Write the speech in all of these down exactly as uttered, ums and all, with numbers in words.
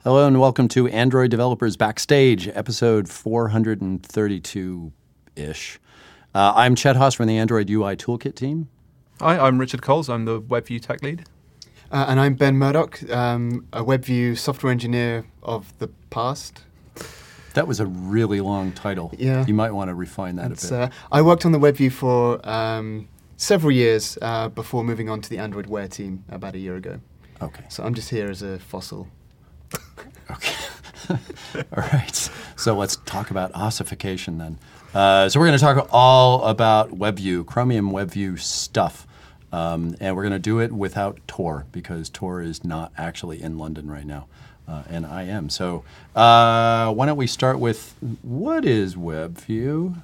Hello and welcome to Android Developers Backstage, episode four thirty-two-ish. Uh, I'm Chet Haas from the Android U I Toolkit team. Hi, I'm Richard Coles. I'm the WebView tech lead. Uh, and I'm Ben Murdoch, um, a WebView software engineer of the past. That was a really long title. Yeah. You might want to refine that it's, a bit. Uh, I worked on the WebView for um, several years uh, before moving on to the Android Wear team about a year ago. Okay. So I'm just here as a fossil. Okay. All right. So let's talk about ossification then. Uh, so we're going to talk all about WebView, Chromium WebView stuff. Um, and we're going to do it without Tor because Tor is not actually in London right now. Uh, and I am. So uh, why don't we start with what is WebView?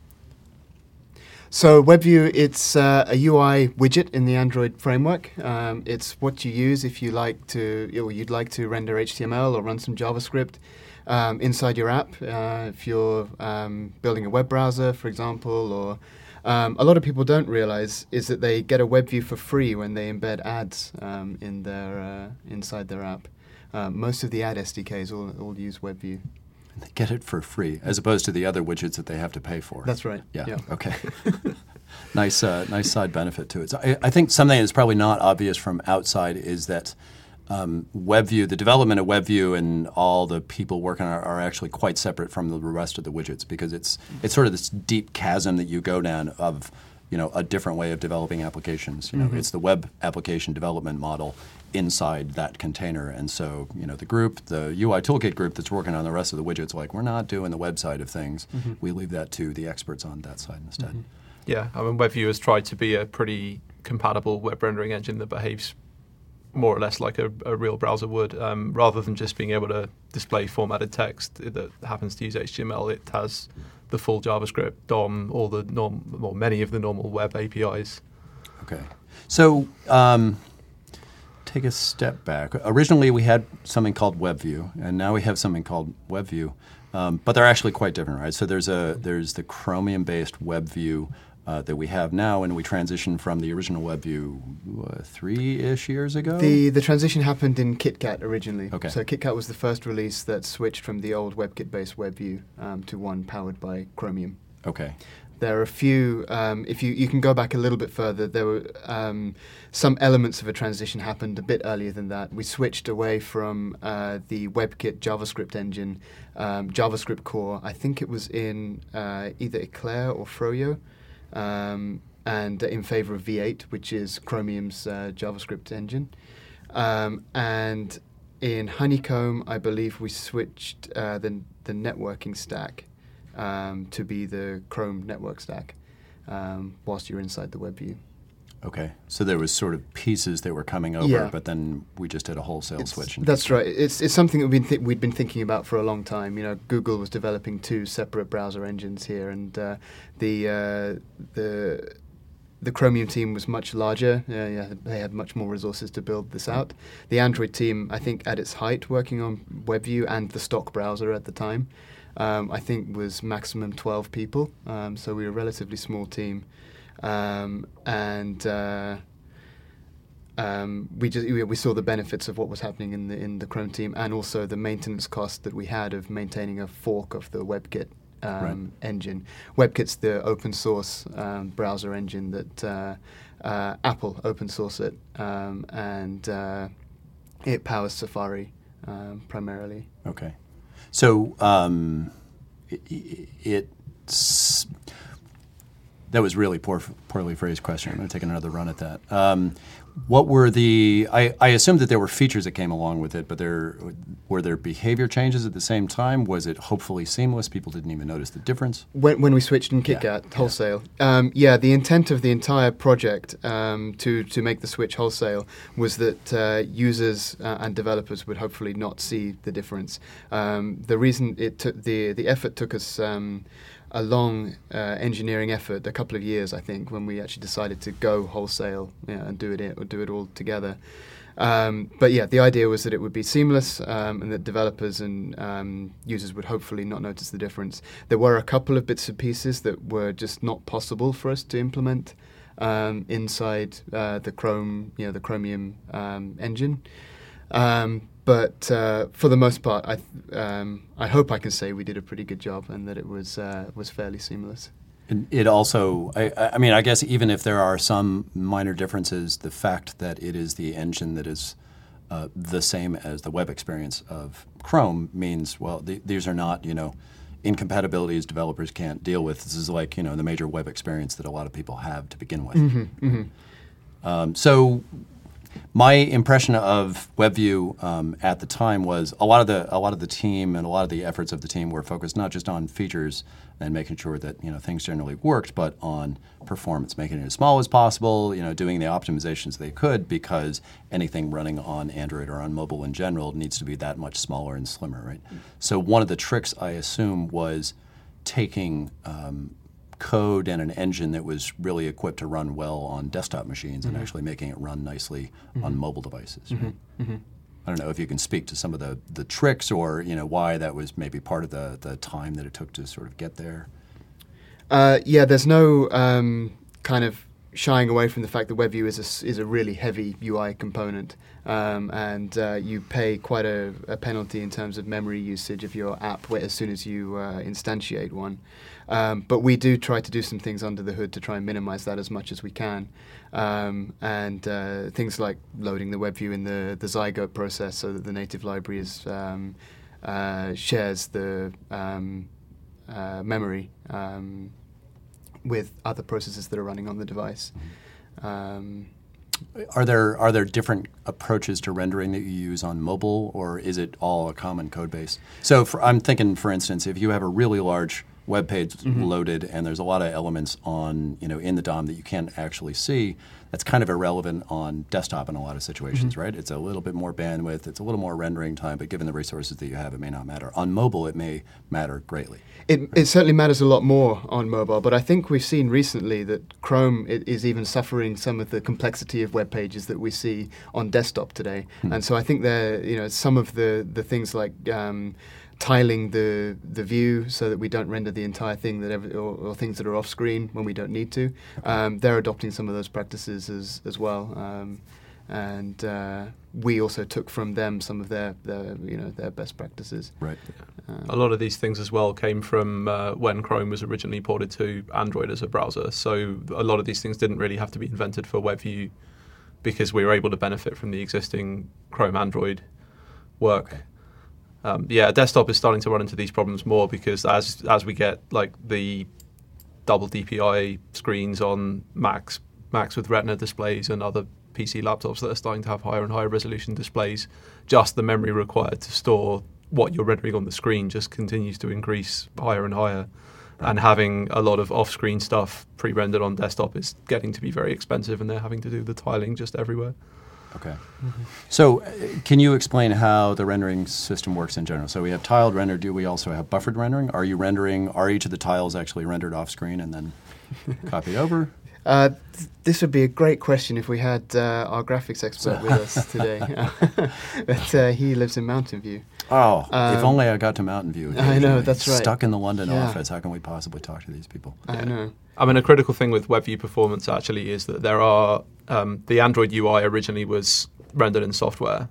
So WebView, it's uh, a U I widget in the Android framework. Um, it's what you use if you like to, or you'd like to render H T M L or run some JavaScript um, inside your app. Uh, if you're um, building a web browser, for example, or um, a lot of people don't realize is that they get a WebView for free when they embed ads um, in their uh, inside their app. Uh, most of the ad S D Ks all, all use WebView. They get it for free, as opposed to the other widgets that they have to pay for. That's right. Yeah. yeah. Okay. nice, uh, nice side benefit to it. So I, I think something that's probably not obvious from outside is that um, WebView, the development of WebView, and all the people working on it are actually quite separate from the rest of the widgets because it's it's sort of this deep chasm that you go down of, you know, a different way of developing applications. You know, mm-hmm. It's the web application development model inside that container. And so, you know, the group, the U I Toolkit group that's working on the rest of the widgets, like, we're not doing the web side of things. Mm-hmm. We leave that to the experts on that side instead. Mm-hmm. Yeah, I mean, WebView has tried to be a pretty compatible web rendering engine that behaves more or less like a, a real browser would. Um, rather than just being able to display formatted text that happens to use H T M L, it has the full JavaScript, D O M, all the norm, well, many of the normal web A P Is. Okay. So, um, take a step back. Originally, we had something called WebView, and now we have something called WebView, um, but they're actually quite different, right? So there's a there's the Chromium-based WebView uh, that we have now, and we transitioned from the original WebView uh, three-ish years ago. The the transition happened in KitKat originally. Okay. So KitKat was the first release that switched from the old WebKit-based WebView um, to one powered by Chromium. Okay. There are a few, um, if you, you can go back a little bit further, there were um, some elements of a transition happened a bit earlier than that. We switched away from uh, the WebKit JavaScript engine, um, JavaScript core. I think it was in uh, either Eclair or Froyo, um, and uh, in favor of V eight, which is Chromium's uh, JavaScript engine. Um, and in Honeycomb, I believe we switched uh, the, the networking stack Um, to be the Chrome network stack um, whilst you're inside the WebView. Okay. So there was sort of pieces that were coming over, yeah. but then we just did a wholesale it's, switch. That's right. It's it's something that we've been, th- we'd been thinking about for a long time. You know, Google was developing two separate browser engines here, and uh, the uh, the the Chromium team was much larger. Uh, yeah, they had much more resources to build this out. The Android team, I think, at its height, working on WebView and the stock browser at the time, Um, I think was maximum twelve people, um, so we were a relatively small team, um, and uh, um, we just we, we saw the benefits of what was happening in the in the Chrome team, and also the maintenance cost that we had of maintaining a fork of the WebKit um, right. engine. WebKit's the open source um, browser engine that uh, uh, Apple open source it, um, and uh, it powers Safari um, primarily. Okay. So um, it, it's that was really poor, poorly phrased question. I'm going to take another run at that. Um, what were the? I, I assumed that there were features that came along with it, but there were there behavior changes at the same time. Was it hopefully seamless? People didn't even notice the difference. When when we switched in KitKat yeah. wholesale, yeah. Um, yeah, the intent of the entire project um, to to make the switch wholesale was that uh, users uh, and developers would hopefully not see the difference. Um, the reason it took the the effort took us. Um, a long uh, engineering effort, a couple of years, I think, when we actually decided to go wholesale you know, and do it in, or do it all together. Um, but yeah, the idea was that it would be seamless um, and that developers and um, users would hopefully not notice the difference. There were a couple of bits and pieces that were just not possible for us to implement um, inside uh, the Chrome, you know, the Chromium um, engine. Um, but uh, for the most part, I th- um, I hope I can say we did a pretty good job and that it was uh, was fairly seamless. And it also, I, I mean, I guess even if there are some minor differences, the fact that it is the engine that is uh, the same as the web experience of Chrome means, well, th- these are not, you know, incompatibilities developers can't deal with. This is like, you know, the major web experience that a lot of people have to begin with. Mm-hmm, mm-hmm. Um, so my impression of WebView um, at the time was a lot of the a lot of the team and a lot of the efforts of the team were focused not just on features and making sure that, you know, things generally worked, but on performance, making it as small as possible, you know, doing the optimizations they could, because anything running on Android or on mobile in general needs to be that much smaller and slimmer, right? So one of the tricks, I assume, was taking um, code and an engine that was really equipped to run well on desktop machines mm-hmm. and actually making it run nicely mm-hmm. on mobile devices. Mm-hmm. Right? Mm-hmm. I don't know if you can speak to some of the, the tricks or, you know, why that was maybe part of the, the time that it took to sort of get there. Uh, yeah, there's no um, kind of shying away from the fact that WebView is a, is a really heavy U I component, um, and uh, you pay quite a, a penalty in terms of memory usage of your app as soon as you uh, instantiate one. Um, but we do try to do some things under the hood to try and minimize that as much as we can. Um, and uh, things like loading the WebView in the, the Zygote process so that the native library is, um, uh, shares the um, uh, memory um, with other processes that are running on the device. Um, Are there are there different approaches to rendering that you use on mobile, or is it all a common code base? So for, I'm thinking, for instance, if you have a really large web page mm-hmm. loaded and there's a lot of elements on, you know, in the D O M that you can't actually see, that's kind of irrelevant on desktop in a lot of situations, mm-hmm. right? It's a little bit more bandwidth, it's a little more rendering time, but given the resources that you have, it may not matter. On mobile, it may matter greatly. It, it certainly matters a lot more on mobile, but I think we've seen recently that Chrome is even suffering some of the complexity of web pages that we see on desktop today. Hmm. And so I think there, you know, some of the, the things like um, tiling the the view so that we don't render the entire thing that every, or, or things that are off screen when we don't need to. Um, they're adopting some of those practices as as well, um, and uh, we also took from them some of their, their you know their best practices. Right. Um, a lot of these things as well came from uh, when Chrome was originally ported to Android as a browser. So a lot of these things didn't really have to be invented for WebView because we were able to benefit from the existing Chrome Android work. Okay. Um, yeah, desktop is starting to run into these problems more because as as we get like the double D P I screens on Macs, Macs with Retina displays and other P C laptops that are starting to have higher and higher resolution displays, just the memory required to store what you're rendering on the screen just continues to increase higher and higher. And having a lot of off-screen stuff pre-rendered on desktop is getting to be very expensive, and they're having to do the tiling just everywhere. Okay. Mm-hmm. So uh, can you explain how the rendering system works in general? So we have tiled render. Do we also have buffered rendering? Are you rendering, are each of the tiles actually rendered off screen and then copied over? Uh, th- this would be a great question if we had uh, our graphics expert with us today. But uh, he lives in Mountain View. Oh, um, if only I got to Mountain View. I know, that's right. Stuck in the London yeah. office, how can we possibly talk to these people? I yeah. know. I mean, a critical thing with WebView performance actually is that there are, um, the Android U I originally was rendered in software,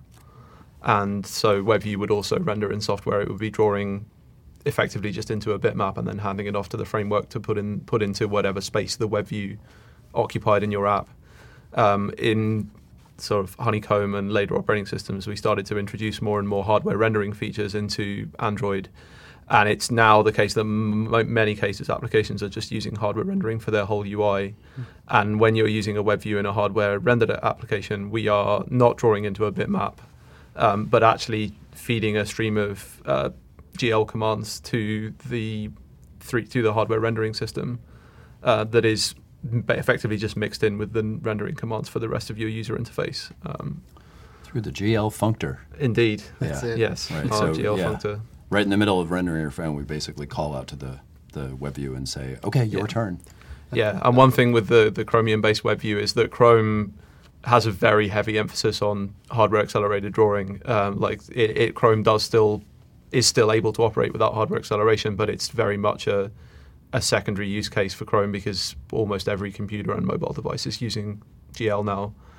and so WebView would also render in software. It would be drawing effectively just into a bitmap and then handing it off to the framework to put in put into whatever space the WebView occupied in your app. Um, in sort of Honeycomb and later operating systems, we started to introduce more and more hardware rendering features into Android. And it's now the case that m- many cases applications are just using hardware rendering for their whole U I. Mm. And when you're using a WebView in a hardware rendered application, we are not drawing into a bitmap, um, but actually feeding a stream of uh, G L commands to the three, to the hardware rendering system uh, that is effectively just mixed in with the rendering commands for the rest of your user interface. Um, Through the G L functor. Indeed. That's yeah. it. Yes. Right. Our So, G L yeah. functor. Right in the middle of rendering your phone, we basically call out to the, the WebView and say, okay, your Yeah. turn. Yeah, and one thing with the, the Chromium-based WebView is that Chrome has a very heavy emphasis on hardware-accelerated drawing. Um, like it, it, Chrome does still is still able to operate without hardware acceleration, but it's very much a a secondary use case for Chrome because almost every computer and mobile device is using G L now.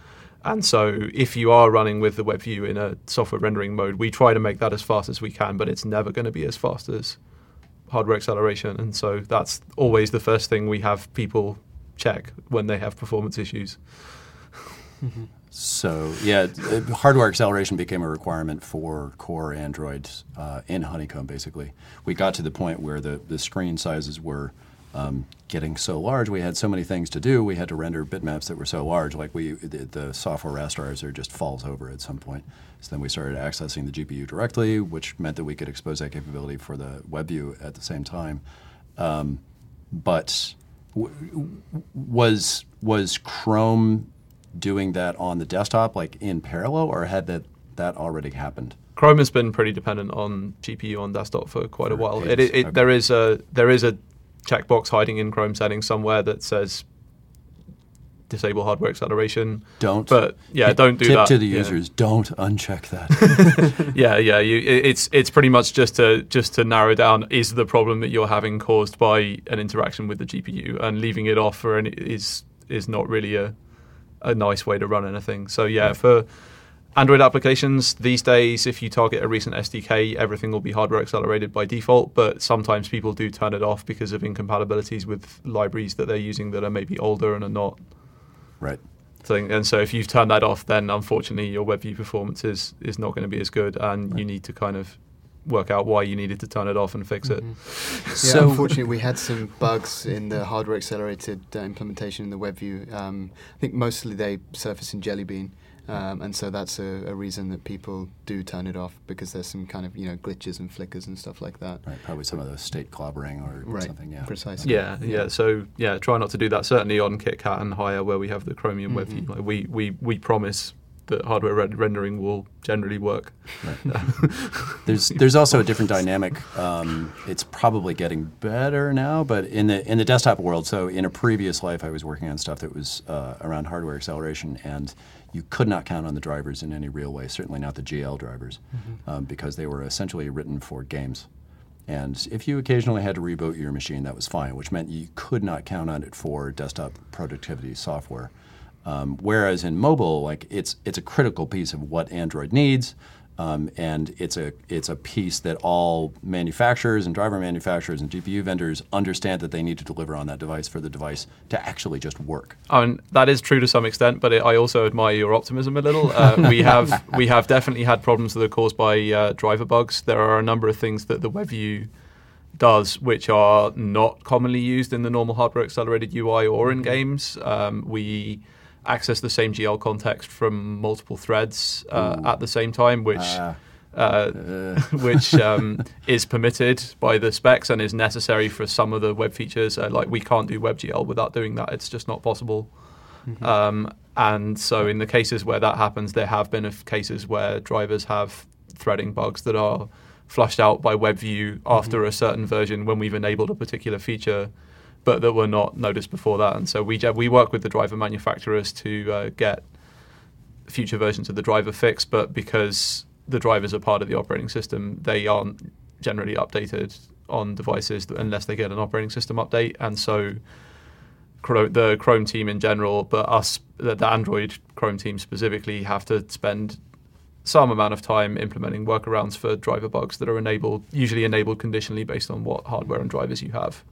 and so if you are running with the WebView in a software rendering mode, we try to make that as fast as we can, but it's never going to be as fast as hardware acceleration. And so that's always the first thing we have people check when they have performance issues. Mm-hmm. So yeah, hardware acceleration became a requirement for core Android uh, in Honeycomb, basically. We got to the point where the, the screen sizes were um, getting so large, we had so many things to do, we had to render bitmaps that were so large, like we the, the software rasterizer just falls over at some point. So then we started accessing the G P U directly, which meant that we could expose that capability for the WebView at the same time. Um, but w- was was Chrome doing that on the desktop, like in parallel, or had that, that already happened? Chrome has been pretty dependent on G P U on desktop for quite For a while. ages. It, it, Okay. There is a there is a checkbox hiding in Chrome settings somewhere that says disable hardware acceleration. Don't. But yeah, don't do tip that. to the Yeah. users: don't uncheck that. Yeah, yeah. You, it- it's it's pretty much just to just to narrow down, is the problem that you're having caused by an interaction with the G P U, and leaving it off for any is is not really a a nice way to run anything. So yeah, Right. for Android applications these days, if you target a recent S D K, everything will be hardware accelerated by default, but sometimes people do turn it off because of incompatibilities with libraries that they're using that are maybe older and are not Right. thing. And so if you've turned that off, then unfortunately your WebView performance is, is not going to be as good, and Right. you need to kind of work out why you needed to turn it off and fix it. Mhm. Yeah, So- unfortunately, we had some bugs in the hardware accelerated uh, implementation in the WebView. Um, I think mostly they surface in Jelly Bean, um, and so that's a, a reason that people do turn it off, because there's some kind of you know glitches and flickers and stuff like that. Right. Probably some of the state clobbering or Right. something. Yeah. Precisely. Yeah, yeah. So yeah, try not to do that. Certainly on KitKat and Higher, where we have the Chromium Mhm. WebView, like we, we, we promise that hardware red- rendering will generally work. Right. There's there's also a different dynamic. Um, it's probably getting better now, but in the in the desktop world. So in a previous life, I was working on stuff that was uh, around hardware acceleration, and you could not count on the drivers in any real way. Certainly not the G L drivers, Mm-hmm. um, because they were essentially written for games. And if you occasionally had to reboot your machine, that was fine, which meant you could not count on it for desktop productivity software. Um, whereas in mobile, like it's it's a critical piece of what Android needs, um, and it's a it's a piece that all manufacturers and driver manufacturers and G P U vendors understand that they need to deliver on that device for the device to actually just work. And that is true to some extent, but it, I also admire your optimism a little. Uh, we have we have definitely had problems that are caused by uh, driver bugs. There are a number of things that the WebView does which are not commonly used in the normal hardware accelerated U I or in games. Um, we access the same G L context from multiple threads uh, at the same time, which Ah. uh, Uh, which um, is permitted by the specs and is necessary for some of the web features. Uh, like we can't do WebGL without doing that; it's just not possible. Mm-hmm. Um, and so, in the cases where that happens, there have been of cases where drivers have threading bugs that are flushed out by WebView after a certain version when we've enabled a particular feature, but that were not noticed before that. And so we we work with the driver manufacturers to uh, get future versions of the driver fixed, but because the drivers are part of the operating system, they aren't generally updated on devices unless they get an operating system update. And so Chrome, the Chrome team in general, but us, the, the Android Chrome team specifically, have to spend some amount of time implementing workarounds for driver bugs that are enabled, usually enabled conditionally based on what hardware and drivers you have.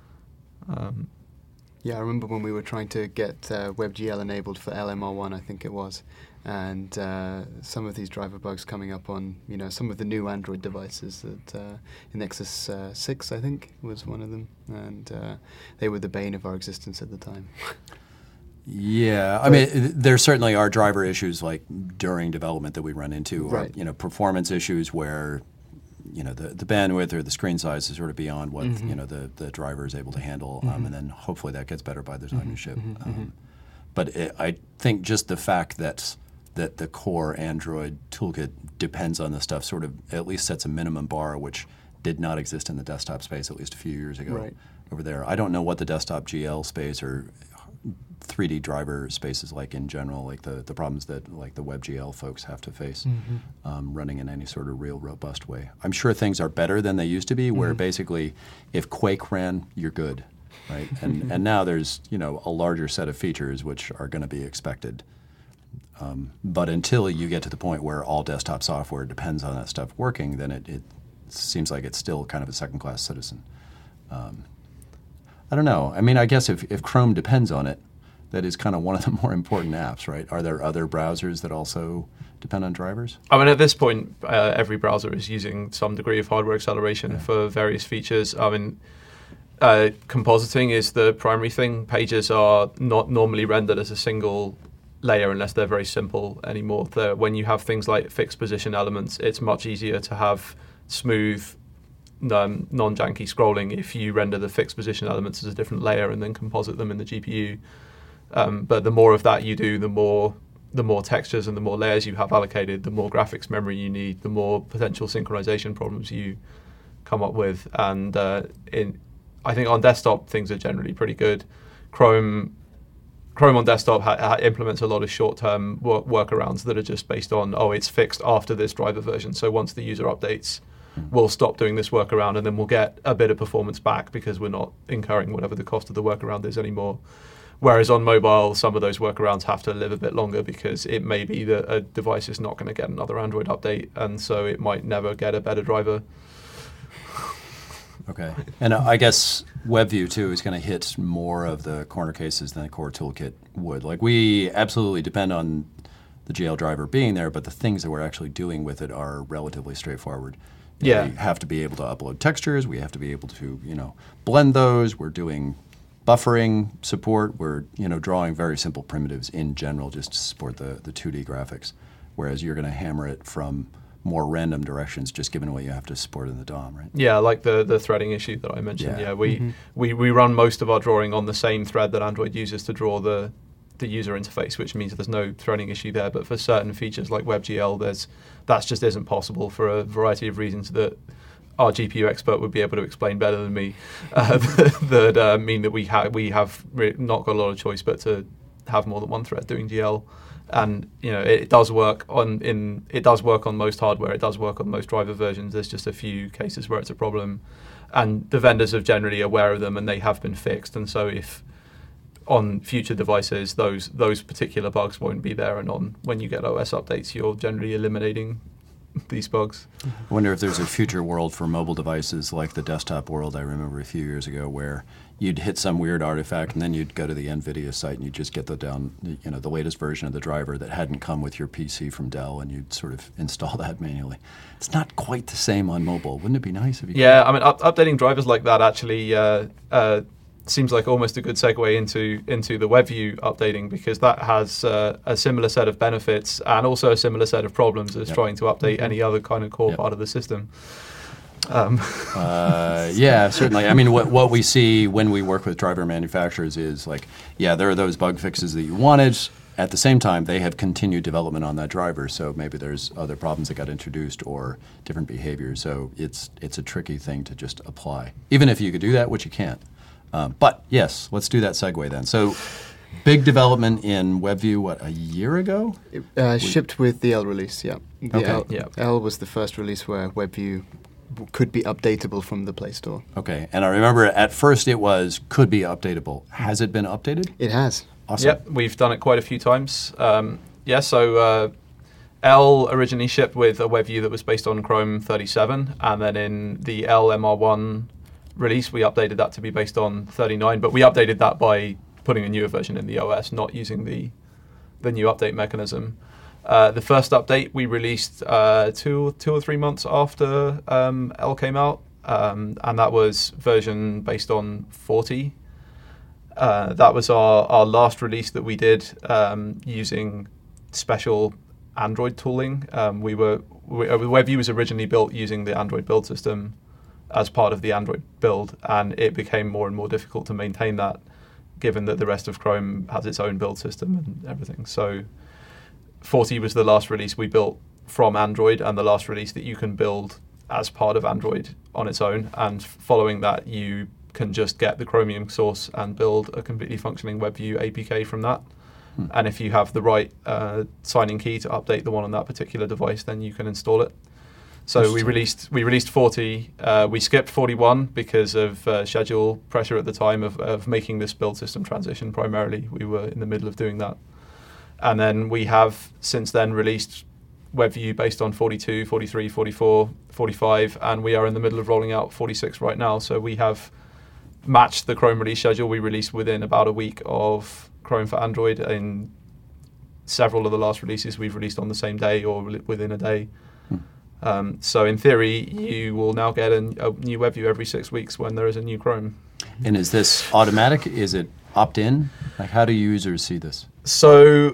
Um, Yeah, I remember when we were trying to get uh, WebGL enabled for L M R one, I think it was, and uh, some of these driver bugs coming up on, you know, some of the new Android devices that uh, in Nexus uh, six, I think, was one of them, and uh, they were the bane of our existence at the time. Yeah, I mean, th- there certainly are driver issues like during development that we run into, or Right. you know, performance issues where you know the, the bandwidth or the screen size is sort of beyond what Mhm. you know the, the driver is able to handle, Mhm. um, and then hopefully that gets better by the time you ship. mhm, Um, mhm. But it, I think just the fact that that the core Android toolkit depends on this stuff sort of at least sets a minimum bar, which did not exist in the desktop space at least a few years ago. Right. Over there, I don't know what the desktop G L space or three D driver space is like in general, like the, the problems that like the WebGL folks have to face um, running in any sort of real robust way. I'm sure things are better than they used to be, where basically if Quake ran, you're good, right? And and now there's you know a larger set of features which are going to be expected. Um, but until you get to the point where all desktop software depends on that stuff working, then it, it seems like it's still kind of a second-class citizen. Um, I don't know. I mean, I guess if, if Chrome depends on it, that is kind of one of the more important apps, right? Are there other browsers that also depend on drivers? I mean, at this point, uh, every browser is using some degree of hardware acceleration yeah. for various features. I mean, uh, compositing is the primary thing. Pages are not normally rendered as a single layer unless they're very simple anymore. The, when you have things like fixed position elements, it's much easier to have smooth, um, non-janky scrolling if you render the fixed position elements as a different layer and then composite them in the G P U. Um, but the more of that you do, the more the more textures and the more layers you have allocated, the more graphics memory you need, the more potential synchronization problems you come up with. And uh, in, I think on desktop things are generally pretty good. Chrome Chrome on desktop ha- ha- implements a lot of short-term work- workarounds that are just based on, oh, it's fixed after this driver version. So once the user updates, we'll stop doing this workaround and then we'll get a bit of performance back because we're not incurring whatever the cost of the workaround is anymore. Whereas on mobile, some of those workarounds have to live a bit longer because it may be that a device is not going to get another Android update, and so it might never get a better driver. Okay. And I guess WebView, too, is going to hit more of the corner cases than the core toolkit would. Like, we absolutely depend on the G L driver being there, but the things that we're actually doing with it are relatively straightforward. You know, yeah. we have to be able to upload textures. We have to be able to, you know, blend those. We're doing buffering support. We're, you know, drawing very simple primitives in general just to support the, the two D graphics, whereas you're going to hammer it from more random directions just given what you have to support in the D O M, right? Yeah, like the, the threading issue that I mentioned. Yeah, yeah we, mm-hmm. we we run most of our drawing on the same thread that Android uses to draw the the user interface, which means there's no threading issue there. But for certain features like WebGL, there's that just isn't possible for a variety of reasons that our G P U expert would be able to explain better than me. Uh, that uh, mean that we have we have re- not got a lot of choice but to have more than one thread doing G L. And you know it, it does work on in it does work on most hardware. It does work on most driver versions. There's just a few cases where it's a problem, and the vendors are generally aware of them and they have been fixed. And so if on future devices those those particular bugs won't be there, and on when you get O S updates, you're generally eliminating these bugs. I wonder if there's a future world for mobile devices like the desktop world I remember a few years ago, where you'd hit some weird artifact and then you'd go to the NVIDIA site and you'd just get the down, you know, the latest version of the driver that hadn't come with your P C from Dell, and you'd sort of install that manually. It's not quite the same on mobile. Wouldn't it be nice if you Yeah, could? I mean, up- updating drivers like that actually uh, uh, seems like almost a good segue into into the WebView updating, because that has uh, a similar set of benefits and also a similar set of problems as Yep. trying to update any other kind of core Yep. part of the system. Um. Uh, yeah, certainly. I mean, what what we see when we work with driver manufacturers is like, yeah, there are those bug fixes that you wanted. At the same time, they have continued development on that driver, so maybe there's other problems that got introduced or different behaviors. So it's it's a tricky thing to just apply, even if you could do that, which you can't. Um, but yes, let's do that segue then. So big development in WebView, what, a year ago? It, uh, shipped with the L release, yeah. The Okay. L, Yeah. L was the first release where WebView w- could be updatable from the Play Store. Okay, and I remember at first it was could be updatable. Has it been updated? It has. Awesome. Yep, we've done it quite a few times. Um, yeah, so uh, L originally shipped with a WebView that was based on Chrome thirty-seven, and then in the L M R one release, we updated that to be based on thirty-nine, but we updated that by putting a newer version in the O S, not using the the new update mechanism. Uh, the first update we released uh, two two or three months after um, L came out, um, and that was version based on forty. Uh, that was our, our last release that we did um, using special Android tooling. Um, we were we, uh, WebView was originally built using the Android build system as part of the Android build, and it became more and more difficult to maintain that, given that the rest of Chrome has its own build system and everything. So forty was the last release we built from Android, and the last release that you can build as part of Android on its own. And following that, you can just get the Chromium source and build a completely functioning WebView A P K from that. Hmm. And if you have the right uh, signing key to update the one on that particular device, then you can install it. So we released we released forty. Uh, we skipped forty-one because of uh, schedule pressure at the time of, of making this build system transition primarily. We were in the middle of doing that. And then we have since then released WebView based on forty-two, forty-three, forty-four, forty-five, and we are in the middle of rolling out forty-six right now. So we have matched the Chrome release schedule. We released within about a week of Chrome for Android. In several of the last releases, we've released on the same day or within a day. Hmm. Um, so in theory, you will now get a, a new WebView every six weeks when there is a new Chrome. And is this automatic? Is it opt-in? Like, how do users see this? So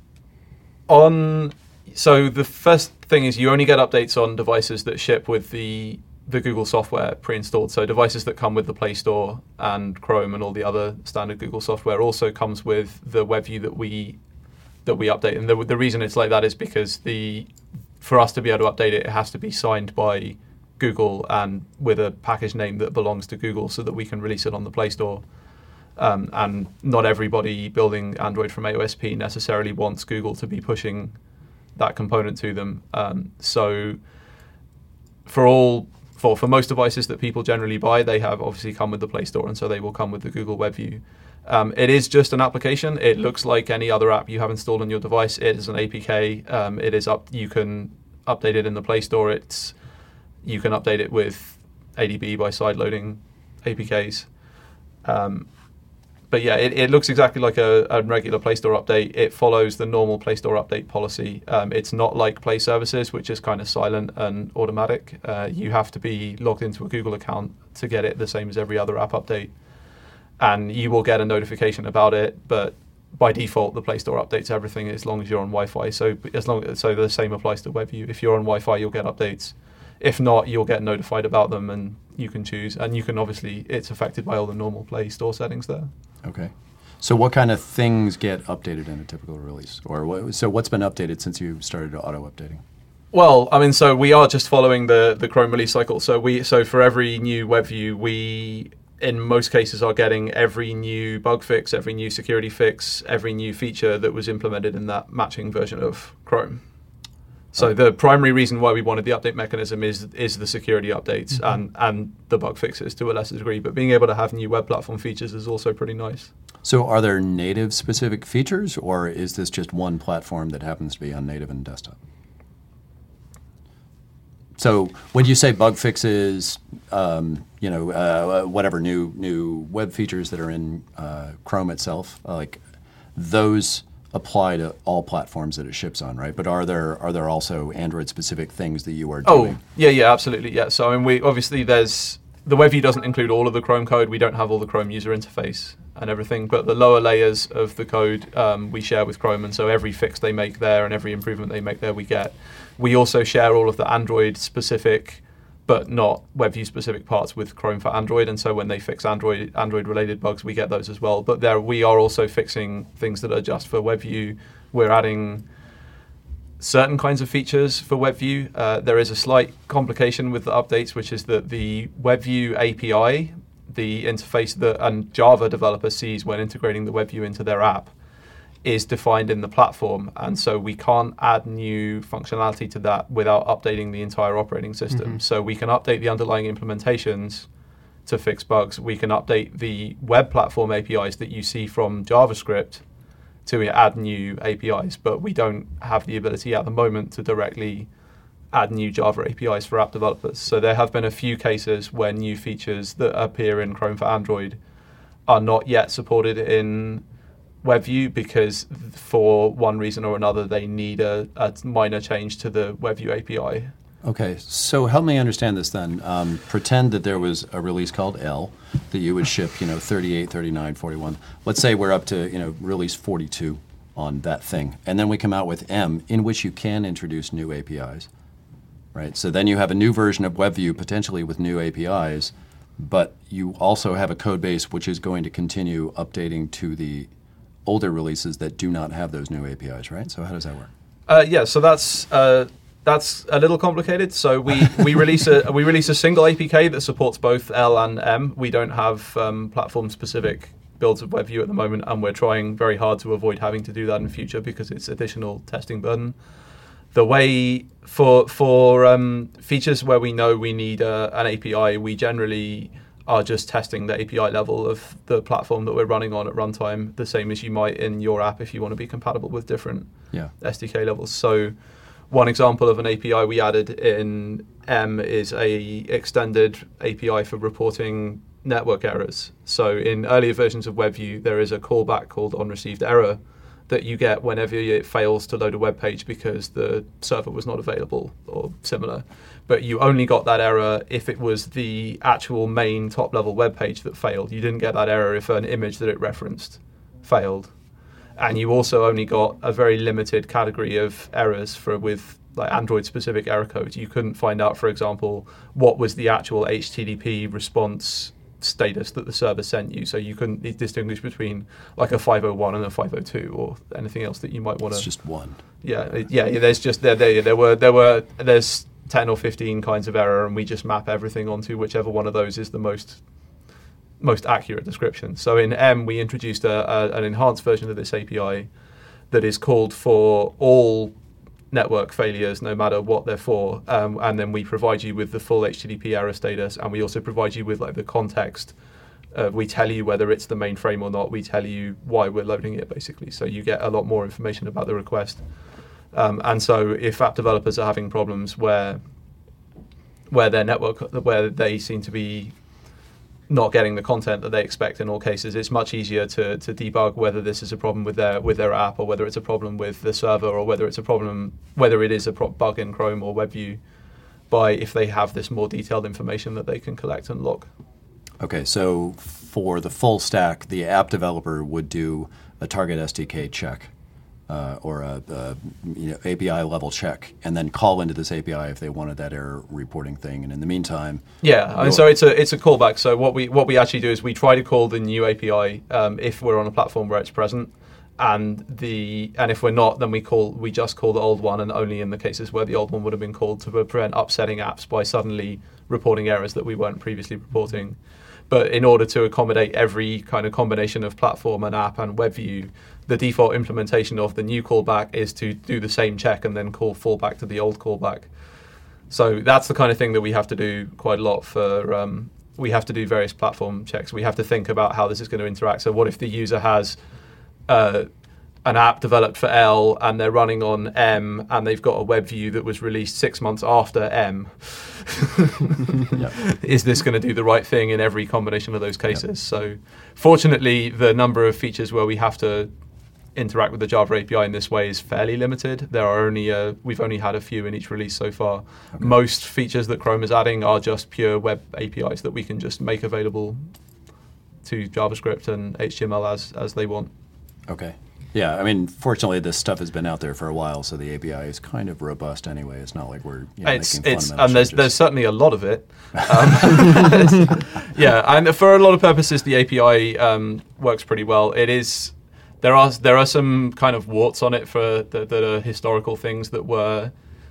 on, so the first thing is you only get updates on devices that ship with the the Google software pre-installed. So devices that come with the Play Store and Chrome and all the other standard Google software also comes with the WebView that we that we update. And the the reason it's like that is because the for us to be able to update it, it has to be signed by Google and with a package name that belongs to Google so that we can release it on the Play Store. Um, and not everybody building Android from A O S P necessarily wants Google to be pushing that component to them. Um, so for all for for most devices that people generally buy, they have obviously come with the Play Store, and so they will come with the Google WebView. Um, it is just an application. It looks like any other app you have installed on your device. It is an A P K. Um, it is up. You can update it in the Play Store. It's you can update it with A D B by sideloading A P Ks. Um, But yeah, it, it looks exactly like a, a regular Play Store update. It follows the normal Play Store update policy. Um, it's not like Play Services, which is kind of silent and automatic. Uh, you have to be logged into a Google account to get it, the same as every other app update. And you will get a notification about it, but by default, the Play Store updates everything as long as you're on Wi-Fi. So as long so the same applies to WebView. If you're on Wi-Fi, you'll get updates. If not, you'll get notified about them, and you can choose. And you can obviously, it's affected by all the normal Play Store settings there. Okay. So what kind of things get updated in a typical release? Or what, so what's been updated since you started auto-updating? Well, I mean, so we are just following the, the Chrome release cycle. So we so for every new WebView, we, in most cases, are getting every new bug fix, every new security fix, every new feature that was implemented in that matching version of Chrome. So the primary reason why we wanted the update mechanism is is the security updates mm-hmm. and, and the bug fixes to a lesser degree. But being able to have new web platform features is also pretty nice. So are there native specific features, or is this just one platform that happens to be on native and desktop? So when you say bug fixes, um, you know, uh, whatever new new web features that are in uh, Chrome itself, like those apply to all platforms that it ships on, right? But are there are there also Android-specific things that you are doing? Oh, yeah, yeah, absolutely, yeah. So I mean, we obviously there's the WebView doesn't include all of the Chrome code. We don't have all the Chrome user interface and everything, but the lower layers of the code um, we share with Chrome, and so every fix they make there and every improvement they make there we get. We also share all of the Android-specific but not WebView-specific parts with Chrome for Android, and so when they fix Android Android-related bugs, we get those as well. But there, we are also fixing things that are just for WebView. We're adding certain kinds of features for WebView. Uh, there is a slight complication with the updates, which is that the WebView A P I, the interface that a Java developer sees when integrating the WebView into their app, is defined in the platform, and so we can't add new functionality to that without updating the entire operating system. Mm-hmm. So we can update the underlying implementations to fix bugs. We can update the web platform A P Is that you see from JavaScript to add new A P Is, but we don't have the ability at the moment to directly add new Java A P Is for app developers. So there have been a few cases where new features that appear in Chrome for Android are not yet supported in WebView because for one reason or another they need a, a minor change to the WebView A P I. Okay, so help me understand this then. Um, pretend that there was a release called L that you would ship, you know, thirty-eight, thirty-nine, forty-one. Let's say we're up to, you know, release forty-two on that thing. And then we come out with M, in which you can introduce new A P Is, right? So then you have a new version of WebView potentially with new A P Is, but you also have a code base which is going to continue updating to the older releases that do not have those new A P Is, right? So how does that work? Uh, yeah, so that's uh, that's a little complicated. So we, we release a we release a single A P K that supports both L and M. We don't have um, platform-specific builds of WebView at the moment, and we're trying very hard to avoid having to do that in the future because it's additional testing burden. The way for for um, features where we know we need uh, an A P I, we generally are just testing the A P I level of the platform that we're running on at runtime, the same as you might in your app if you want to be compatible with different yeah. S D K levels. So one example of an A P I we added in M is a extended A P I for reporting network errors. So in earlier versions of WebView, there is a callback called onReceivedError that you get whenever it fails to load a web page because the server was not available or similar. But you only got that error if it was the actual main top-level web page that failed. You didn't get that error if an image that it referenced failed. And you also only got a very limited category of errors for with like Android-specific error codes. You couldn't find out, for example, what was the actual H T T P response status that the server sent you, so you couldn't distinguish between like a five oh one and a five oh two or anything else that you might want to. It's just one. Yeah, yeah. yeah there's just there, there, there were there were there's ten or fifteen kinds of error, and we just map everything onto whichever one of those is the most most accurate description. So in M, we introduced a, a, an enhanced version of this A P I that is called for all network failures, no matter what they're for, um, and then we provide you with the full H T T P error status, and we also provide you with like the context. Uh, we tell you whether it's the mainframe or not. We tell you why we're loading it, basically. So you get a lot more information about the request. Um, and so if app developers are having problems where where their network, where they seem to be not getting the content that they expect in all cases, it's much easier to to debug whether this is a problem with their with their app, or whether it's a problem with the server, or whether it's a problem whether it is a pro- bug in Chrome or WebView, by if they have this more detailed information that they can collect and log. Okay, so for the full stack, the app developer would do a target S D K check uh, or a, a you know, A P I level check, and then call into this A P I if they wanted that error reporting thing. And in the meantime, yeah, and so it's a it's a callback. So what we what we actually do is we try to call the new A P I um, if we're on a platform where it's present, and the and if we're not, then we call we just call the old one, and only in the cases where the old one would have been called, to prevent upsetting apps by suddenly reporting errors that we weren't previously reporting. But in order to accommodate every kind of combination of platform and app and WebView, the default implementation of the new callback is to do the same check and then call fallback to the old callback. So that's the kind of thing that we have to do quite a lot for. Um, we have to do various platform checks. We have to think about how this is going to interact. So what if the user has uh, an app developed for L and they're running on M, and they've got a web view that was released six months after M? yeah. Is this going to do the right thing in every combination of those cases? Yep. So fortunately, the number of features where we have to interact with the Java A P I in this way is fairly limited. There are only uh, we've only had a few in each release so far. Okay. Most features that Chrome is adding are just pure web A P Is that we can just make available to JavaScript and H T M L as as they want. Okay. Yeah, I mean, fortunately, this stuff has been out there for a while, so the A P I is kind of robust anyway. It's not like we're you know, it's, making it's, fundamental and there's changes. there's certainly a lot of it. Um, yeah, and for a lot of purposes, the A P I um, works pretty well. It is there are there are some kind of warts on it for that, that are historical things that were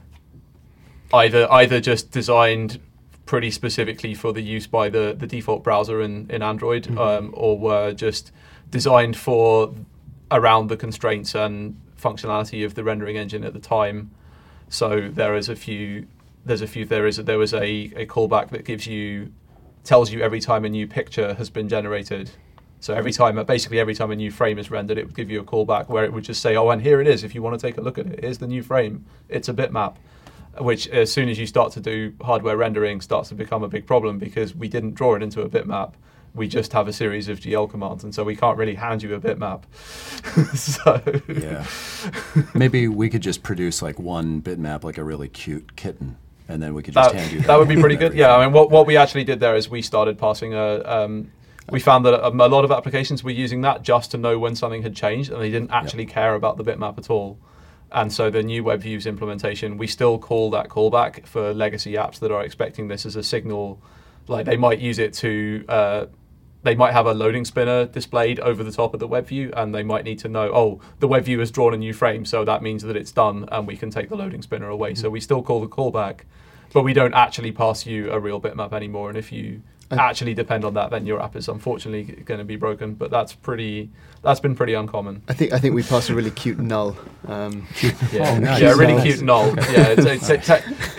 either either just designed pretty specifically for the use by the, the default browser in in Android, mm-hmm. um, or were just designed for around the constraints and functionality of the rendering engine at the time. So there is a few. There's a few. There is a, there was a, a callback that gives you, tells you every time a new picture has been generated. So every time, basically every time a new frame is rendered, it would give you a callback where it would just say, "Oh, and here it is. If you want to take a look at it, here's the new frame. It's a bitmap." Which, as soon as you start to do hardware rendering, starts to become a big problem, because we didn't draw it into a bitmap. We just have a series of G L commands, and so we can't really hand you a bitmap. so yeah, maybe we could just produce like one bitmap, like a really cute kitten, and then we could just that, hand you that. That would be pretty good. Yeah, I mean, what what we actually did there is we started passing a. Um, we found that a, a lot of applications were using that just to know when something had changed, and they didn't actually yep. care about the bitmap at all. And so the new WebViews implementation, we still call that callback for legacy apps that are expecting this as a signal. Like they might use it to. Uh, They might have a loading spinner displayed over the top of the web view, and they might need to know, oh, the web view has drawn a new frame, so that means that it's done, and we can take the loading spinner away. Mm-hmm. So we still call the callback, but we don't actually pass you a real bitmap anymore. And if you uh, actually depend on that, then your app is unfortunately going to be broken. But that's pretty. That's been pretty uncommon. I think I think we passed a really cute null. Um, yeah, oh, nice. yeah, really nice. cute null. Okay. Yeah, it's, it's, it's, it,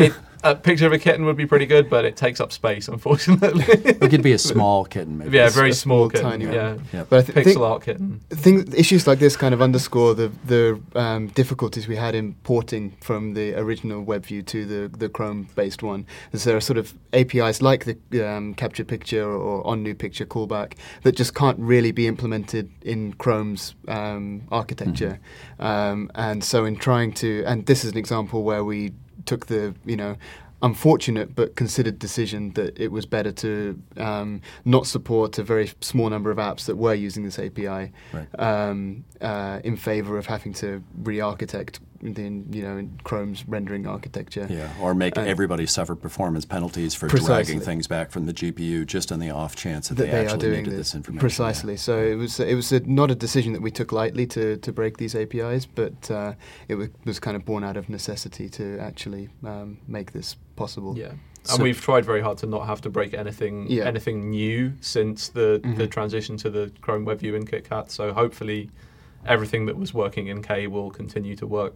A picture of a kitten would be pretty good, but it takes up space, unfortunately. It could be a small kitten, maybe. Yeah, A very s- a small, small, kitten. tiny one. Yeah, Yeah. But I th- pixel think art kitten. thing, issues like this kind of underscore the the um, difficulties we had in porting from the original WebView to the, the Chrome-based one. As there are sort of A P Is like the um, Capture Picture or On New Picture callback that just can't really be implemented in Chrome's um, architecture. Mm-hmm. Um, and so in trying to, and this is an example where we took the, you know, unfortunate but considered decision that it was better to um, not support a very small number of apps that were using this A P I, Right. um, uh, in favor of having to re-architect the, you know, in Chrome's rendering architecture. Yeah, or make Uh, everybody suffer performance penalties for Precisely. dragging things back from the G P U just on the off chance that, That they, they are actually doing needed this, this information. precisely. So it was it was a, not a decision that we took lightly to, to break these A P Is, but uh, it w- was kind of born out of necessity to actually um, make this possible. Yeah. So- And we've tried very hard to not have to break anything Yeah. anything new since the, the Mhm. transition to the Chrome WebView in KitKat. So hopefully everything that was working in K will continue to work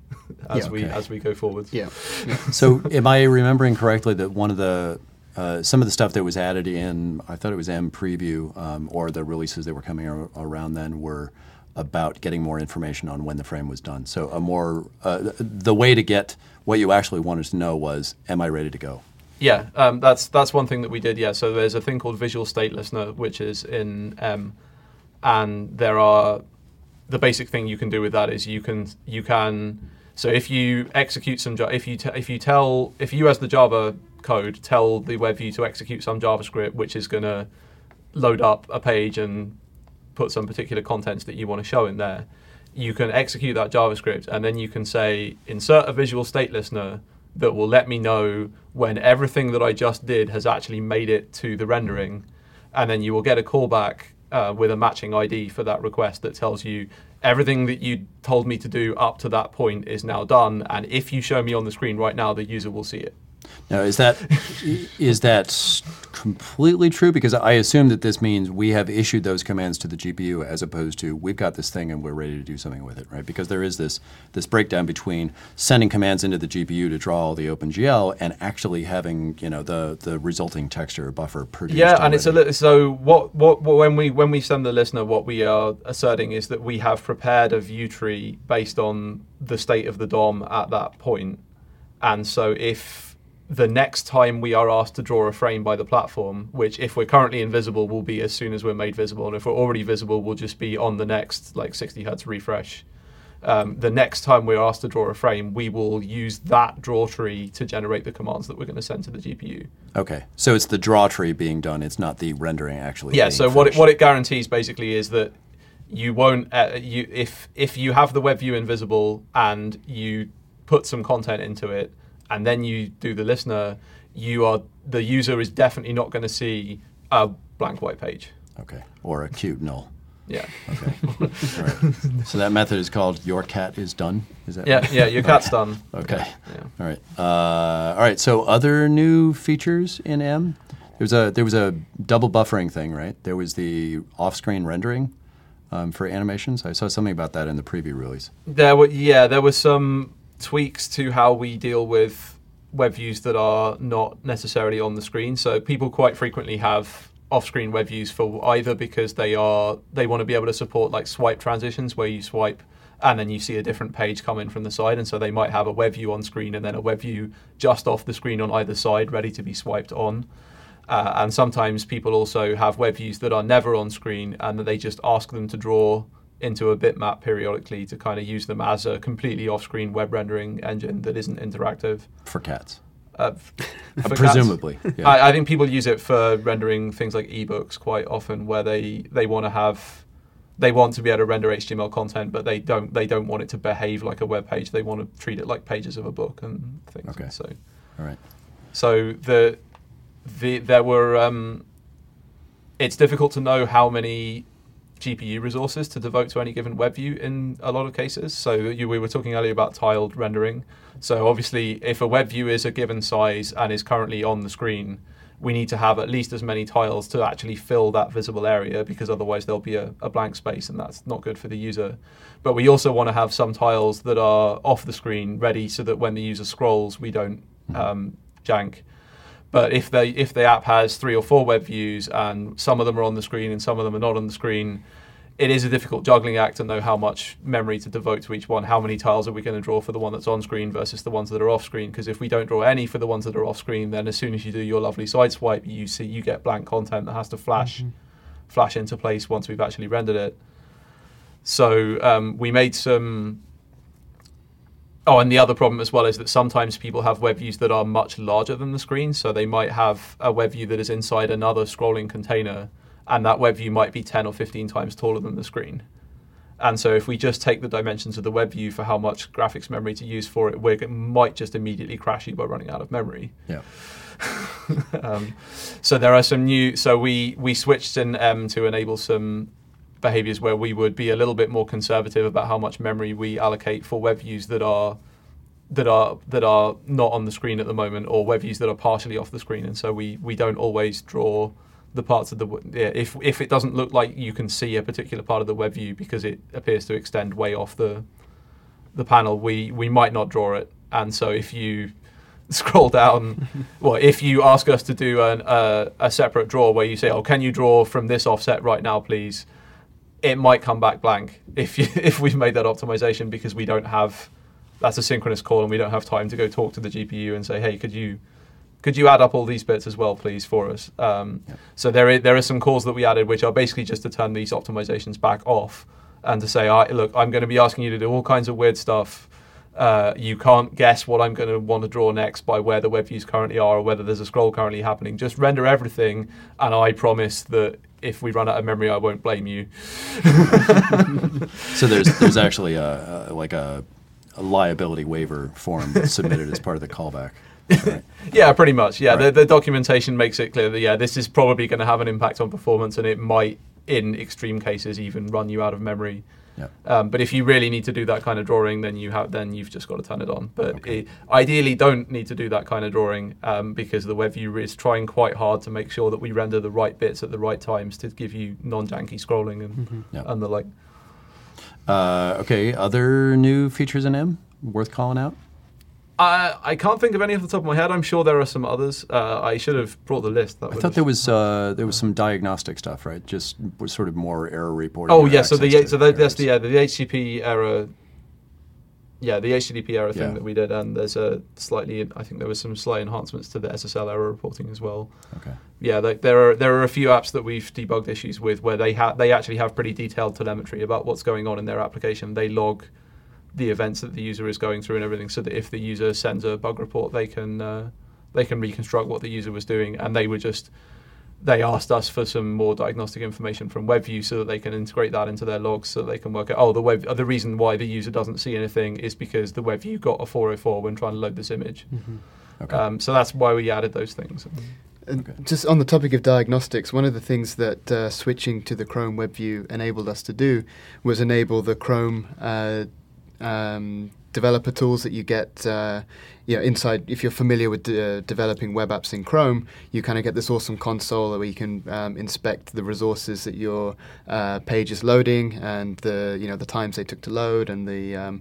as Yeah. we Okay. as we go forward. Yeah. yeah. So, am I remembering correctly that one of the uh, some of the stuff that was added in, I thought it was M Preview, um, or the releases that were coming ar- around then were about getting more information on when the frame was done. So, a more uh, the way to get what you actually wanted to know was, am I ready to go? Yeah, um, that's that's one thing that we did. Yeah, so there's a thing called Visual State Listener, which is in M, and there are the basic thing you can do with that is you can you can so if you execute some Ja- if you t- if you tell if you as the Java code tell the WebView to execute some JavaScript which is going to load up a page and put some particular contents that you want to show in there, you can execute that JavaScript and then you can say insert a Visual State Listener that will let me know when everything that I just did has actually made it to the rendering, and then you will get a callback uh, with a matching I D for that request that tells you everything that you told me to do up to that point is now done, and if you show me on the screen right now, the user will see it. Now, is that is that completely true? Because I assume that this means we have issued those commands to the G P U as opposed to we've got this thing and we're ready to do something with it, right? Because there is this this breakdown between sending commands into the G P U to draw all the OpenGL and actually having, you know, the the resulting text or buffer produced. Yeah, and it's a already. little, so what, what what when we when we send the listener, what we are asserting is that we have prepared a view tree based on the state of the D O M at that point, and so if the next time we are asked to draw a frame by the platform, which if we're currently invisible will be as soon as we're made visible, and if we're already visible will just be on the next like sixty hertz refresh. Um, the next time we're asked to draw a frame, we will use that draw tree to generate the commands that we're going to send to the G P U. Okay, so it's the draw tree being done. It's not the rendering actually. Yeah. being So what it, finished. what it guarantees basically is that you won't uh, you if if you have the web view invisible and you put some content into it and then you do the listener, you are the user is definitely not going to see a blank white page. Okay, or a cute null. Yeah. Okay, all right. So that method is called your cat is done. Is that Yeah. right? Yeah. Your cat's done. Okay. Yeah. All right. Uh, all right. So other new features in M. There was a there was a double buffering thing, right? There was the off-screen rendering um, for animations. I saw something about that in the preview release. There were yeah, there were some tweaks to how we deal with web views that are not necessarily on the screen. So people quite frequently have off-screen web views for either because they are they want to be able to support like swipe transitions where you swipe and then you see a different page come in from the side, and so they might have a web view on screen and then a web view just off the screen on either side ready to be swiped on. Uh, and sometimes people also have web views that are never on screen and that they just ask them to draw into a bitmap periodically to kind of use them as a completely off-screen web rendering engine that isn't interactive. For cats. Uh, f- for cats. Presumably. Yeah. I, I think people use it for rendering things like ebooks quite often, where they, they want to have they want to be able to render H T M L content, but they don't they don't want it to behave like a web page. They want to treat it like pages of a book and things. Okay. So all right. so the the there were um, it's difficult to know how many G P U resources to devote to any given web view in a lot of cases. So you, we were talking earlier about tiled rendering. So obviously, if a web view is a given size and is currently on the screen, we need to have at least as many tiles to actually fill that visible area, because otherwise there'll be a, a blank space and that's not good for the user. But we also want to have some tiles that are off the screen ready so that when the user scrolls, we don't um, jank. But if they if the app has three or four web views and some of them are on the screen and some of them are not on the screen, it is a difficult juggling act to know how much memory to devote to each one. How many tiles are we going to draw for the one that's on screen versus the ones that are off screen? Because if we don't draw any for the ones that are off screen, then as soon as you do your lovely side swipe, you see you get blank content that has to flash mm-hmm. flash into place once we've actually rendered it. So um, we made some. Oh, and the other problem as well is that sometimes people have web views that are much larger than the screen. So they might have a web view that is inside another scrolling container, and that web view might be ten or fifteen times taller than the screen. And so if we just take the dimensions of the web view for how much graphics memory to use for it, we might just immediately crash you by running out of memory. Yeah. um, so there are some new. So we we switched in M to enable some behaviors where we would be a little bit more conservative about how much memory we allocate for web views that are that are that are not on the screen at the moment, or web views that are partially off the screen. And so we we don't always draw the parts of the yeah, if if it doesn't look like you can see a particular part of the web view because it appears to extend way off the the panel, we we might not draw it. And so if you scroll down, well, if you ask us to do an, a a separate draw where you say, oh, can you draw from this offset right now, please? It might come back blank if you, if we've made that optimization, because we don't have, that's a synchronous call and we don't have time to go talk to the G P U and say, hey, could you could you add up all these bits as well, please, for us? Um, yeah. So there is, there are some calls that we added which are basically just to turn these optimizations back off and to say, I, look, I'm going to be asking you to do all kinds of weird stuff. Uh, you can't guess what I'm going to want to draw next by where the web views currently are or whether there's a scroll currently happening. Just render everything, and I promise that if we run out of memory, I won't blame you. So there's there's actually a, a like a, a liability waiver form that's submitted as part of the callback. Right? Yeah, pretty much. Yeah, right. the, the documentation makes it clear that yeah, this is probably going to have an impact on performance, and it might, in extreme cases, even run you out of memory. Yeah. Um, but if you really need to do that kind of drawing, then you have then you've just got to turn it on. But okay. it, ideally, don't need to do that kind of drawing um, because the web view is trying quite hard to make sure that we render the right bits at the right times to give you non-janky scrolling and mm-hmm. yeah. and the like. Uh, okay, other new features in M worth calling out? I I can't think of any off the top of my head. I'm sure there are some others. Uh, I should have brought the list. That I thought there was uh, there was some diagnostic stuff, right? Just sort of more error reporting. Oh yeah, so the so the, that's the yeah the H T T P error. Yeah, the H T T P error thing yeah. that we did, and there's a slightly. I think there was some slight enhancements to the S S L error reporting as well. Okay. Yeah, they, there are there are a few apps that we've debugged issues with where they have they actually have pretty detailed telemetry about what's going on in their application. They log the events that the user is going through and everything, so that if the user sends a bug report, they can uh, they can reconstruct what the user was doing. And they were just they asked us for some more diagnostic information from WebView so that they can integrate that into their logs, so they can work out oh the web the reason why the user doesn't see anything is because the WebView got a four oh four when trying to load this image. Mm-hmm. Okay. Um, so that's why we added those things. And okay. Just on the topic of diagnostics, one of the things that uh, switching to the Chrome WebView enabled us to do was enable the Chrome uh, um, developer tools that you get uh, you know, inside. If you're familiar with uh, developing web apps in Chrome, you kind of get this awesome console where you can um, inspect the resources that your uh, page is loading and the you know the times they took to load and the um,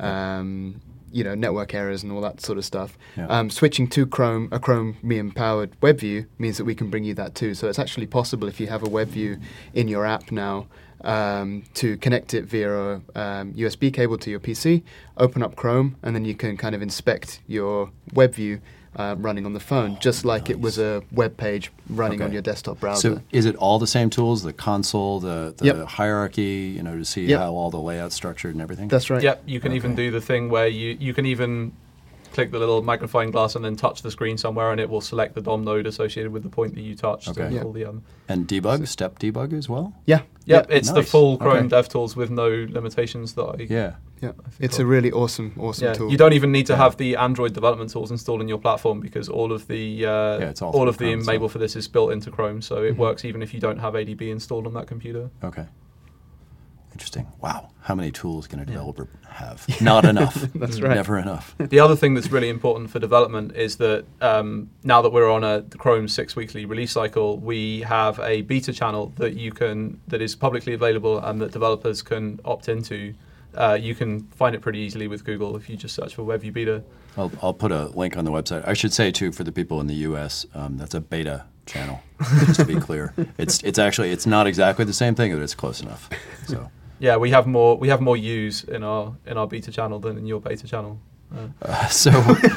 um, you know network errors and all that sort of stuff. Yeah. Um, switching to Chrome, a Chromium powered web view means that we can bring you that too. So it's actually possible if you have a web view in your app now um, to connect it via a um, U S B cable to your P C, open up Chrome, and then you can kind of inspect your web view uh, running on the phone, just like nice. It was a web page running Okay. on your desktop browser. So is it all the same tools, the console, the, the Yep. hierarchy, you know, to see Yep. how all the layout's structured and everything? That's right. Yep, you can Okay. even do the thing where you, you can even click the little magnifying glass and then touch the screen somewhere, and it will select the D O M node associated with the point that you touched. Okay. and Yeah. all the, um, And debug, step debug as well? Yeah. Yep, Yeah. it's the Nice. full Chrome Okay. DevTools with no limitations that I... Yeah. Yeah. I think It's of. a really awesome, awesome Yeah, tool. you don't even need to Yeah. have the Android development tools installed in your platform because all of the uh, Yeah, it's all through of the Chrome, so- enable for this is built into Chrome, so it Mhm. works even if you don't have A D B installed on that computer. Okay. Interesting. Wow. How many tools can a developer have? Not enough. That's right. Never enough. The other thing that's really important for development is that um, now that we're on a the Chrome six weekly release cycle, we have a beta channel that you can that is publicly available and that developers can opt into. Uh, you can find it pretty easily with Google if you just search for WebView Beta. I'll, I'll put a link on the website. I should say, too, for the people in the U S, um, that's a beta channel, just to be clear. It's it's actually, it's not exactly the same thing, but it's close enough. So yeah, we have more we have more U's in our in our beta channel than in your beta channel. Uh. Uh, so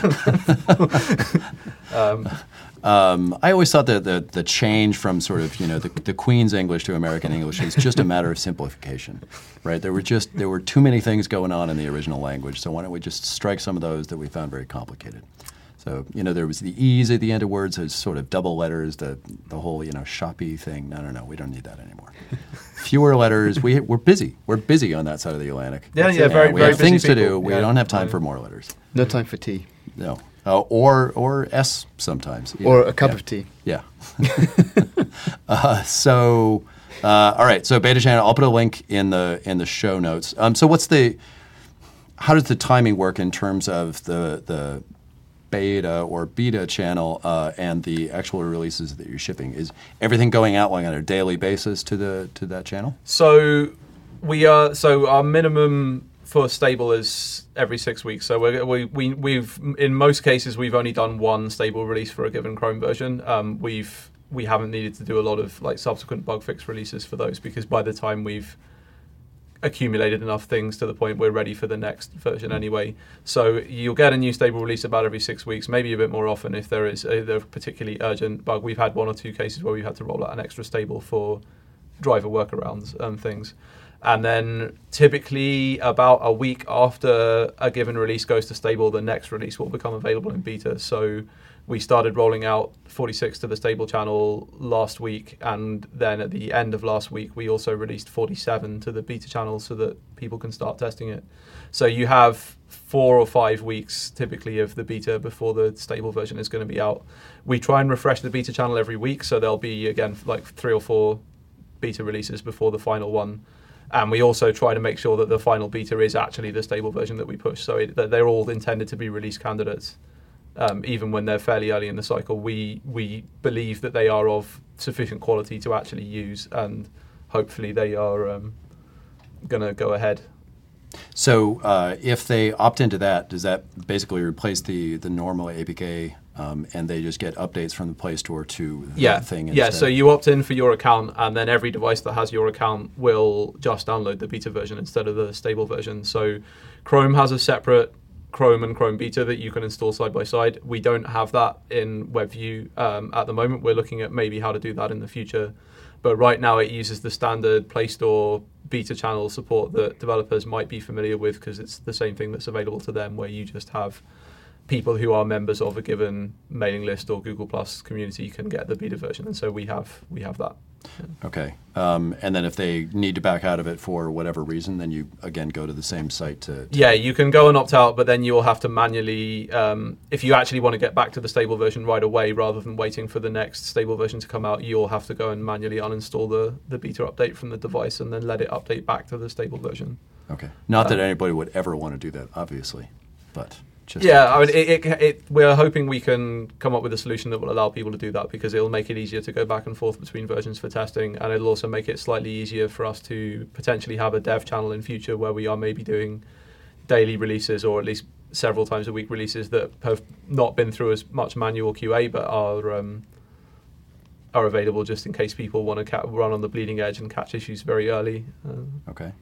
um, um, I always thought that the, the change from sort of, you know, the, the Queen's English to American English is just a matter of simplification, right? There were just there were too many things going on in the original language, so why don't we just strike some of those that we found very complicated? So, you know, there was the E's at the end of words as sort of double letters, the the whole, you know, shoppy thing. No, no, no, we don't need that anymore. Fewer letters. We, we're busy. We're busy on that side of the Atlantic. Yeah, That's yeah, it. very, We very have things busy to do. people. We Yeah. don't have time Yeah. for more letters. No time for tea. No. Uh, or or S sometimes. Or either. a cup Yeah. of tea. Yeah. uh, so, uh, all right. So beta channel. I'll put a link in the in the show notes. Um, so what's the? How does the timing work in terms of the the beta or beta channel uh, and the actual releases that you're shipping? Is everything going out like on a daily basis to the to that channel? So we are. So our minimum for stable is every six weeks. So we're, we we we've in most cases we've only done one stable release for a given Chrome version. Um, we've we haven't needed to do a lot of like subsequent bug fix releases for those because by the time we've accumulated enough things to the point we're ready for the next version anyway. So you'll get a new stable release about every six weeks, maybe a bit more often if there is a, a particularly urgent bug. We've had one or two cases where we've had to roll out an extra stable for driver workarounds and things. And then typically about a week after a given release goes to stable, the next release will become available in beta. So we started rolling out forty-six to the stable channel last week, and then at the end of last week, we also released forty-seven to the beta channel so that people can start testing it. So you have four or five weeks typically of the beta before the stable version is going to be out. We try and refresh the beta channel every week, so there'll be, again, like three or four beta releases before the final one. And we also try to make sure that the final beta is actually the stable version that we push, so it, that they're all intended to be release candidates. Um, even when they're fairly early in the cycle, we we believe that they are of sufficient quality to actually use, and hopefully they are um, going to go ahead. So uh, if they opt into that, does that basically replace the, the normal A P K um, and they just get updates from the Play Store to the yeah. thing Yeah, instead? so you opt in for your account, and then every device that has your account will just download the beta version instead of the stable version. So Chrome has a separate Chrome and Chrome Beta that you can install side by side. We don't have that in WebView um, at the moment. We're looking at maybe how to do that in the future. But right now it uses the standard Play Store beta channel support that developers might be familiar with because it's the same thing that's available to them, where you just have people who are members of a given mailing list or Google Plus community can get the beta version. And so we have we have that. Okay. Um, and then if they need to back out of it for whatever reason, then you, again, go to the same site to... to yeah, you can go and opt out, but then you'll have to manually, um, if you actually want to get back to the stable version right away, rather than waiting for the next stable version to come out, you'll have to go and manually uninstall the, the beta update from the device and then let it update back to the stable version. Okay. Not Um, that anybody would ever want to do that, obviously, but... Just Yeah, I mean, it, it, it, we're hoping we can come up with a solution that will allow people to do that, because it'll make it easier to go back and forth between versions for testing, and it'll also make it slightly easier for us to potentially have a dev channel in future where we are maybe doing daily releases, or at least several times a week releases that have not been through as much manual Q A, but are um, are available just in case people want to ca- run on the bleeding edge and catch issues very early. Uh, Okay.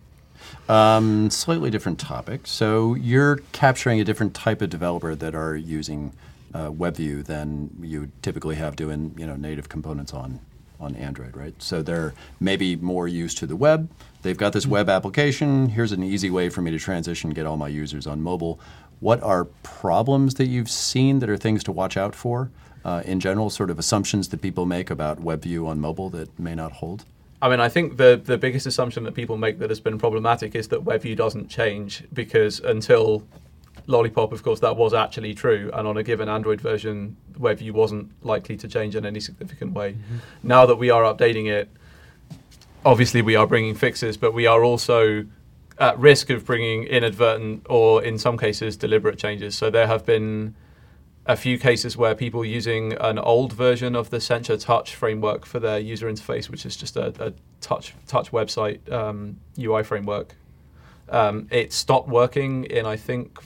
Um, slightly different topic. So you're capturing a different type of developer that are using uh, WebView than you typically have doing, you know, native components on on Android, right? So they're maybe more used to the web. They've got this web application. Here's an easy way for me to transition, get all my users on mobile. What are problems that you've seen that are things to watch out for uh, in general, sort of assumptions that people make about WebView on mobile that may not hold? I mean, I think the, the biggest assumption that people make that has been problematic is that WebView doesn't change, because until Lollipop, of course, that was actually true. And on a given Android version, WebView wasn't likely to change in any significant way. Mm-hmm. Now that we are updating it, obviously we are bringing fixes, but we are also at risk of bringing inadvertent or, in some cases, deliberate changes. So there have been a few cases where people using an old version of the Sencha Touch framework for their user interface, which is just a, a touch touch website um, U I framework, Um, it stopped working in, I think,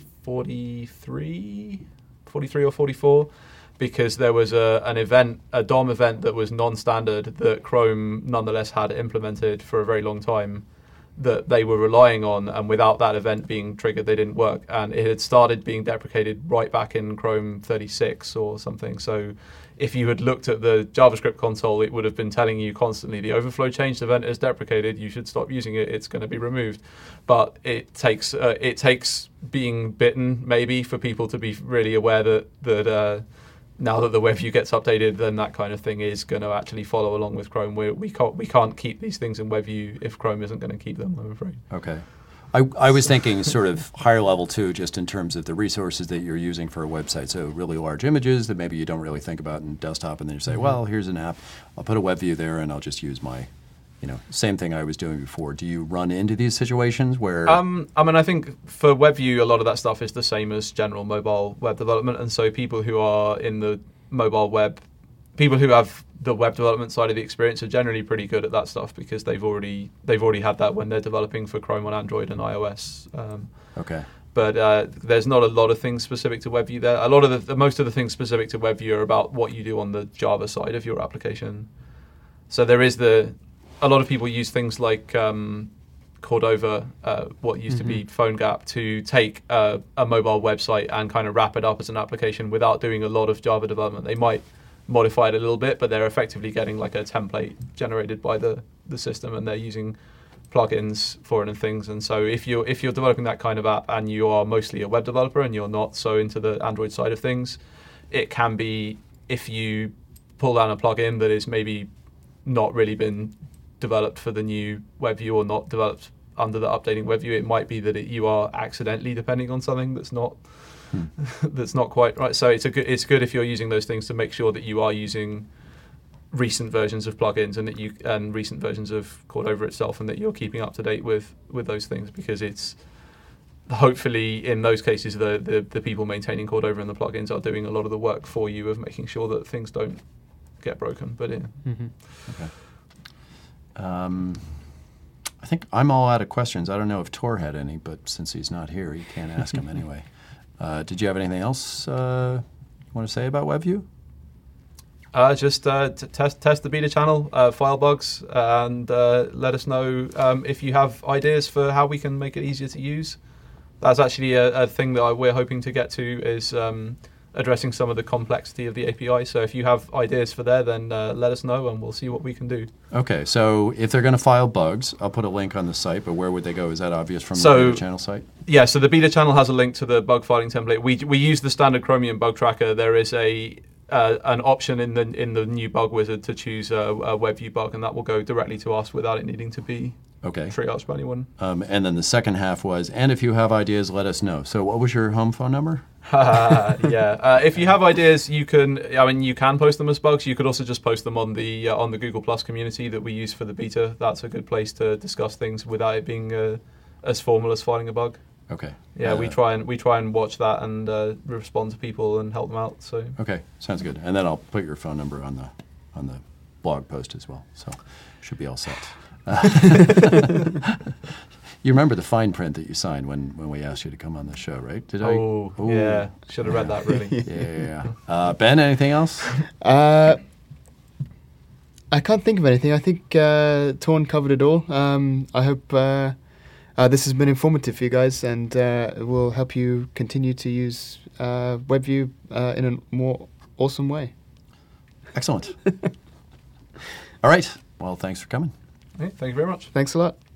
forty-three, forty-three or forty-four, because there was a, an event, a D O M event that was non-standard that Chrome nonetheless had implemented for a very long time that they were relying on, and without that event being triggered, they didn't work. And it had started being deprecated right back in Chrome thirty-six or something. So if you had looked at the JavaScript console, it would have been telling you constantly the overflow changed event is deprecated. You should stop using it. It's going to be removed. But it takes uh, it takes being bitten maybe for people to be really aware that that uh, now that the WebView gets updated, then that kind of thing is going to actually follow along with Chrome. We're, we can't we can't keep these things in WebView if Chrome isn't going to keep them, I'm afraid. Okay. I, I was thinking sort of higher level too, just in terms of the resources that you're using for a website. So really large images that maybe you don't really think about in desktop, and then you say, mm-hmm. well, here's an app. I'll put a WebView there, and I'll just use my, you know, same thing I was doing before. Do you run into these situations where? Um, I mean, I think for WebView, a lot of that stuff is the same as general mobile web development, and so people who are in the mobile web, people who have the web development side of the experience are generally pretty good at that stuff because they've already they've already had that when they're developing for Chrome on Android and iOS. Um, okay. But uh, there's not a lot of things specific to WebView there. A lot of the most of the things specific to WebView are about what you do on the Java side of your application. So there is the a lot of people use things like um, Cordova, uh, what used mm-hmm. to be PhoneGap, to take uh, a mobile website and kind of wrap it up as an application without doing a lot of Java development. They might modify it a little bit, but they're effectively getting like a template generated by the, the system, and they're using plugins for it and things. And so if you're if you're developing that kind of app and you are mostly a web developer and you're not so into the Android side of things, it can be, if you pull down a plugin that is maybe not really been developed for the new WebView or not developed under the updating WebView, it might be that it, you are accidentally depending on something that's not Hmm. that's not quite right. So it's a good, it's good if you're using those things to make sure that you are using recent versions of plugins and that you and recent versions of Cordova itself, and that you're keeping up to date with with those things, because it's hopefully in those cases the the, the people maintaining Cordova and the plugins are doing a lot of the work for you of making sure that things don't get broken. But yeah. Mm-hmm. Okay. Um, I think I'm all out of questions. I don't know if Tor had any, but since he's not here, you can't ask him anyway. Uh, did you have anything else uh, you want to say about WebView? Uh, just uh, t- test test the beta channel, uh, file bugs, and uh, let us know um, if you have ideas for how we can make it easier to use. That's actually a, a thing that we're hoping to get to, is um, addressing some of the complexity of the A P I. So if you have ideas for there, then uh, let us know and we'll see what we can do. Okay, so if they're going to file bugs, I'll put a link on the site, but where would they go? Is that obvious from so, the beta channel site? Yeah, so the beta channel has a link to the bug filing template. We we use the standard Chromium bug tracker. There is a uh, an option in the in the new bug wizard to choose a, a WebView bug, and that will go directly to us without it needing to be okay. triaged by anyone. Um, and then the second half was, and if you have ideas, let us know. So what was your home phone number? uh, yeah. Uh, if you have ideas, you can. I mean, you can post them as bugs. You could also just post them on the uh, on the Google Plus community that we use for the beta. That's a good place to discuss things without it being uh, as formal as filing a bug. Okay. Yeah, uh, we try and we try and watch that and uh, respond to people and help them out. So. Okay, sounds good. And then I'll put your phone number on the on the blog post as well. So should be all set. Uh, you remember the fine print that you signed when, when we asked you to come on the show, right? Did I? Oh, Ooh, yeah. Should have read that, really. Yeah. Uh, Ben, anything else? Uh, I can't think of anything. I think uh, Torn covered it all. Um, I hope uh, uh, this has been informative for you guys, and uh, it will help you continue to use uh, WebView uh, in a more awesome way. Excellent. All right. Well, thanks for coming. Hey, thank you very much. Thanks a lot.